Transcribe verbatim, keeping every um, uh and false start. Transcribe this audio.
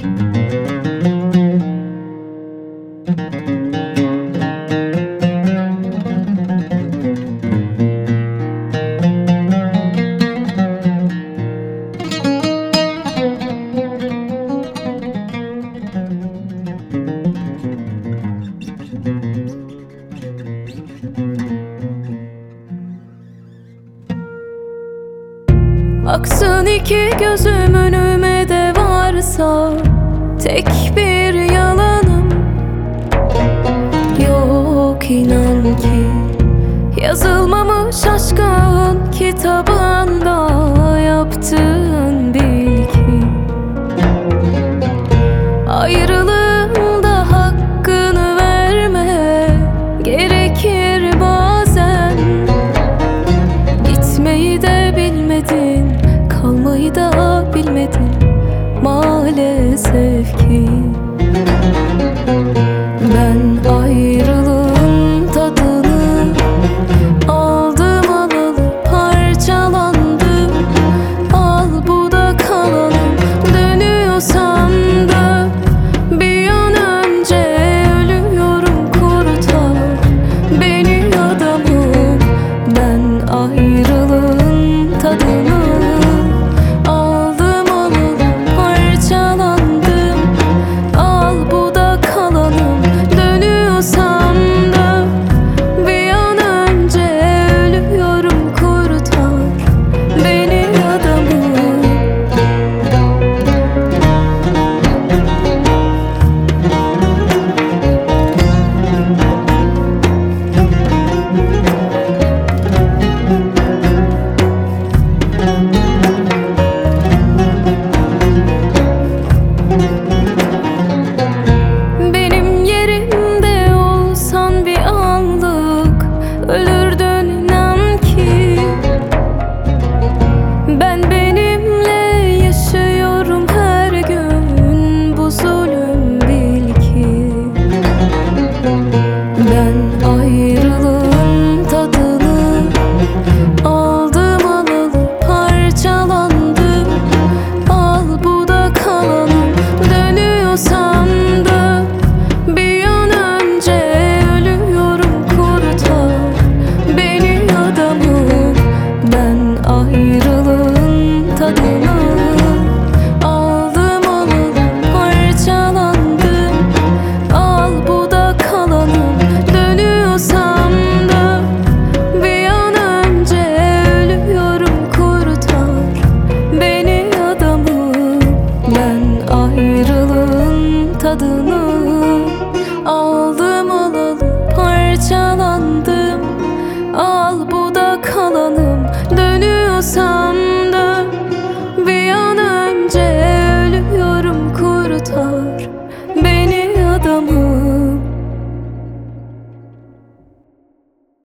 Aksın iki gözüm önüme de varsa tek bir yalanım yok, inan ki yazılmamış aşkın kitabında yaptığın bil ki ayrılığında hakkını verme gerekir bazen. Gitmeyi de bilmedin, kalmayı da bilmedin maalesef ki. Ben ayrılığın tadını aldım alalı parçalandım. Al bu da kalalım, dönüyorsam da bir an önce ölüyorum, kurtar beni adamım. Ben ayrılığın tadını aldım alalı parçalandım. Al bu da kalalım, dönüyorsam da bir an önce ölüyorum, kurtar beni adamım. Benim yerimde olsan bir anlık ölürdün, inan ki. Ben benimle yaşıyorum her gün, bu zulüm bil ki. Ben ayrılığın tadını aldım alalı parçalandım. Al bu da kalalım, dönüyorsam da bir an önce ölüyorum, kurtar beni adamım. Ben ayrılığın tadını aldım alalı parçalandım. Al bu da kalalım, dönüyorsam da bir an önce ölüyorum, kurtar beni adamım. Ben ayrılığın tadını aldım alalı parçalandım. Al bu da kalalım, dönüyorsam